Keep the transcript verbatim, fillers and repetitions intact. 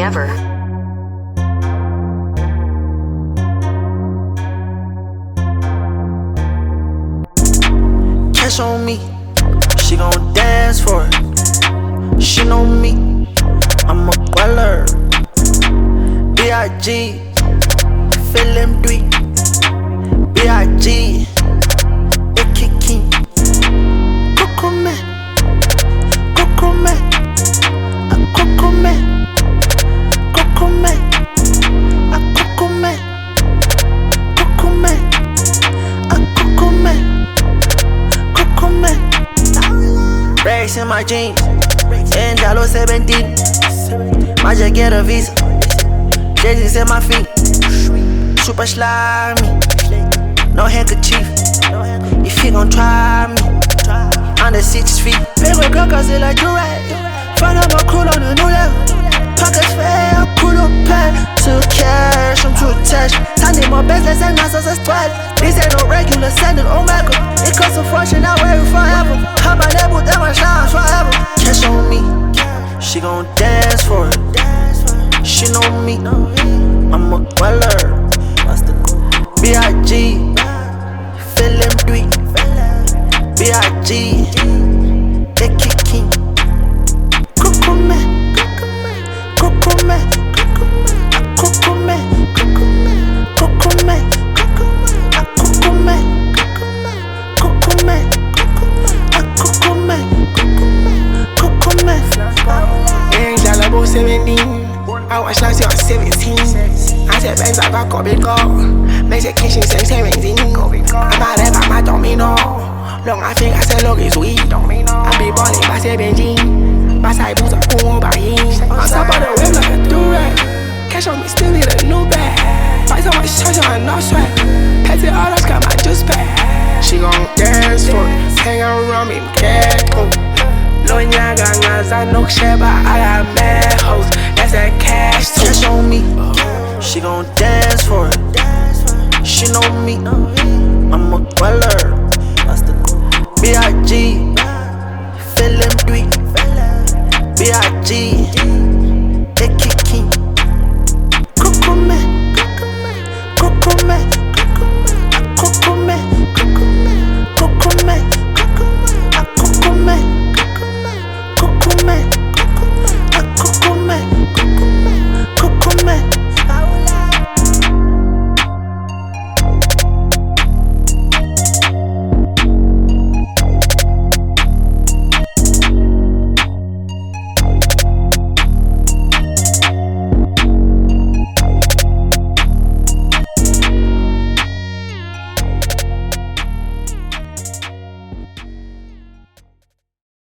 ever. Cash on me, she gon' dance for it. She know me, I'm a baller. B I G, feeling three. B I G, Icky King. Coco man, Coco man, a Coco man, Coco man, a Coco man, Coco man, a Coco man, Coco man. Racks in my jeans, and dollar seventeen. Might just get a visa. Jay-Z's in my feet. Super slimy, no handkerchief. If he gon' try me, under six feet. Favorite girl cause it like you right. Find out my cool on a new level. Pockets fair, cool up pen. To cash, I'm too attached. Sunday my best, let's say not so twice. This ain't no regular, send it Omega. It costs a fortune, I wear it forever. How about that, but that my shine forever. Cash on me, she gon' dance for it. She know me, I'm a baller. B I G, feeling three. B I G, Icky King. Coco man, Coco man, Coco man, Coco man, Coco man, Coco man, Coco man, Coco man, Coco man. Ain't y'all about seventeen. I watch last year seventeen. I said bangs I got big up. Mexication same seventeen. I'm out there by my domino. Long I think I said look is weed. I be balling by seventeen. My side boots are cool by him. On top of the whip like a do-rag. Cash on me still need a new bag. Buy so much charge on no sweat. Petty orders got my juice back. She gon' dance for it. Hang around me, careful. Lonya gangas, I know shit, but I got mad hoes. That's that cash too. Cash on me, she gon' dance for it. She know me, I'm a baller.